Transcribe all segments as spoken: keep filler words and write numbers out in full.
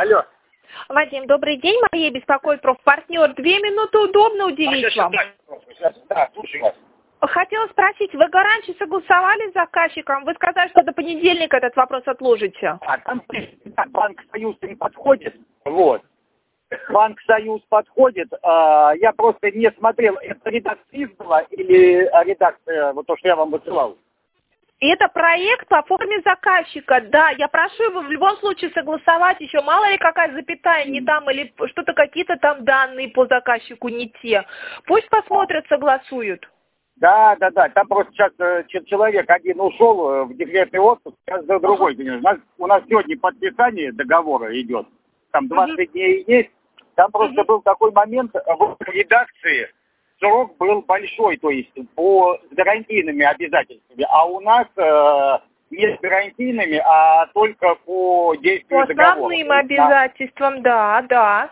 Алло. Вадим, добрый день. Мария беспокоит профпартнер. Две минуты удобно уделить а сейчас, вам? Сейчас, да, слушаю вас. Хотела спросить, вы гарантию согласовали с заказчиком? Вы сказали, что до понедельника этот вопрос отложите. А там Банк Союз не подходит. Вот. Банк Союз подходит. А, я просто не смотрел, это редакция была или редакция, вот то, что я вам высылал. И это проект по форме заказчика. Да, я прошу его в любом случае согласовать еще. Мало ли какая запятая не там или что-то какие-то там данные по заказчику не те. Пусть посмотрят, согласуют. Да, да, да. Там просто сейчас э, человек один ушел э, в декретный отпуск, сейчас за другой. Ага. У нас, у нас сегодня подписание договора идет. Там двадцать угу. дней есть. Там просто угу. был такой момент в редакции. Срок был большой, то есть по с гарантийными обязательствами. А у нас э, не с гарантийными, а только по действию договора. По основным обязательствам, да, да.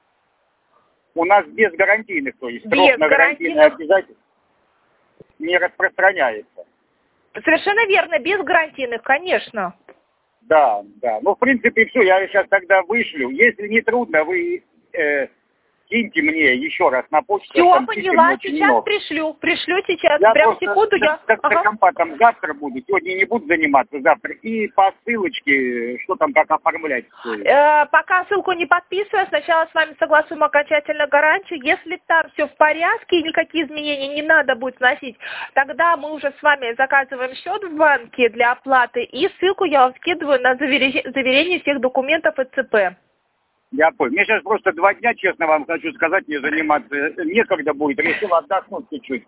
У нас без гарантийных, то есть без срок на гарантийные обязательства не распространяется. Совершенно верно, без гарантийных, конечно. Да, да. Ну, в принципе, все, я сейчас тогда вышлю. Если не трудно, вы э, киньте мне еще раз на почту. Все, поняла, сейчас много. пришлю. Пришлю сейчас, я прям секунду. Я как ага. компатом завтра буду, сегодня не буду заниматься, завтра. И по ссылочке, что там, как оформлять. Э, пока ссылку не подписываю, сначала с вами согласуем окончательно гарантию. Если там все в порядке и никакие изменения не надо будет вносить, тогда мы уже с вами заказываем счет в банке для оплаты. И ссылку я вам скидываю на заверение, заверение всех документов и ЦП. Я понял. Мне сейчас просто два дня, честно вам хочу сказать, не заниматься некогда будет. Решил отдохнуть чуть-чуть.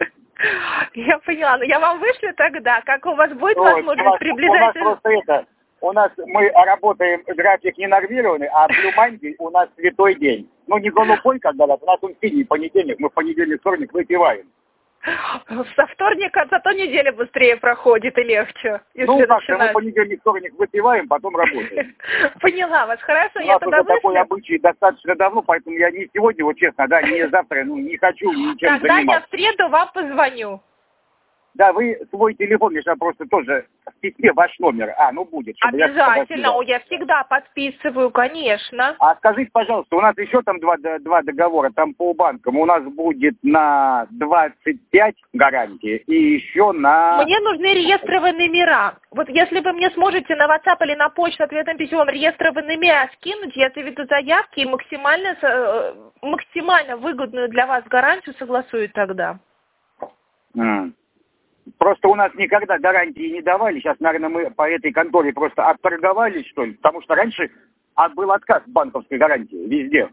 Я поняла. Но я вам вышлю тогда. Как у вас будет вот, возможность приближать... У нас просто это... У нас мы работаем, график не нормированный, а Blue Monday у нас святой день. Ну, не голубой, как говорят, у нас он синий понедельник. Мы в понедельник, вторник выпиваем. Со вторника зато неделя быстрее проходит и легче. Ну, так, мы понедельник, вторник выпиваем, потом работаем. Поняла вас, хорошо, у я тогда вышлю. такой обычай достаточно давно, поэтому я не сегодня, вот честно, да, не завтра, ну, не хочу ничем тогда заниматься. Тогда я в среду вам позвоню. Да, вы свой телефон, я просто тоже в письме ваш номер. А, ну будет. Обязательно, я, я всегда подписываю, конечно. А скажите, пожалуйста, у нас еще там два, два договора, там по банкам. У нас будет на двадцать пять гарантии и еще на... Мне нужны реестровые номера. Вот если вы мне сможете на WhatsApp или на почту ответным письмом реестровые номера скинуть, я заведу заявки и максимально, максимально выгодную для вас гарантию согласую тогда. Mm. Просто у нас никогда гарантии не давали. Сейчас, наверное, мы по этой конторе просто отторговались, что ли. Потому что раньше был отказ банковской гарантии везде.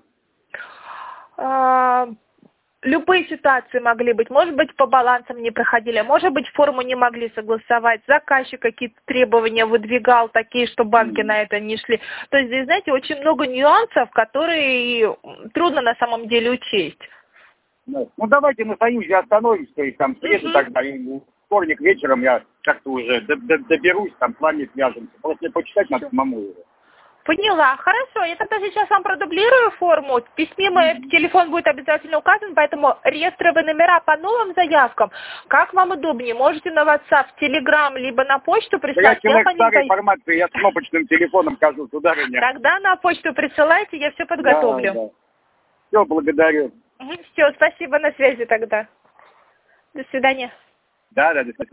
А, любые ситуации могли быть. Может быть, по балансам не проходили. Может быть, форму не могли согласовать. Заказчик какие-то требования выдвигал такие, что банки mm. на это не шли. То есть, здесь, знаете, очень много нюансов, которые трудно на самом деле учесть. Ну, ну давайте на Союзе остановимся. То есть там в среду mm-hmm. тогда... Вторник вечером я как-то уже доберусь, там с вами свяжемся. Просто почитать надо самому его. Поняла. Хорошо. Я тогда сейчас вам продублирую форму. В письме мой mm-hmm. телефон будет обязательно указан, поэтому реестровые номера по новым заявкам. Как вам удобнее? Можете на WhatsApp, Telegram, либо на почту прислать. Да я человек старой информации, я с кнопочным телефоном хожу, сударыня. Тогда на почту присылайте, я все подготовлю. Да, да. Все, благодарю. Все, спасибо, на связи тогда. До свидания. Да, да, до свидания.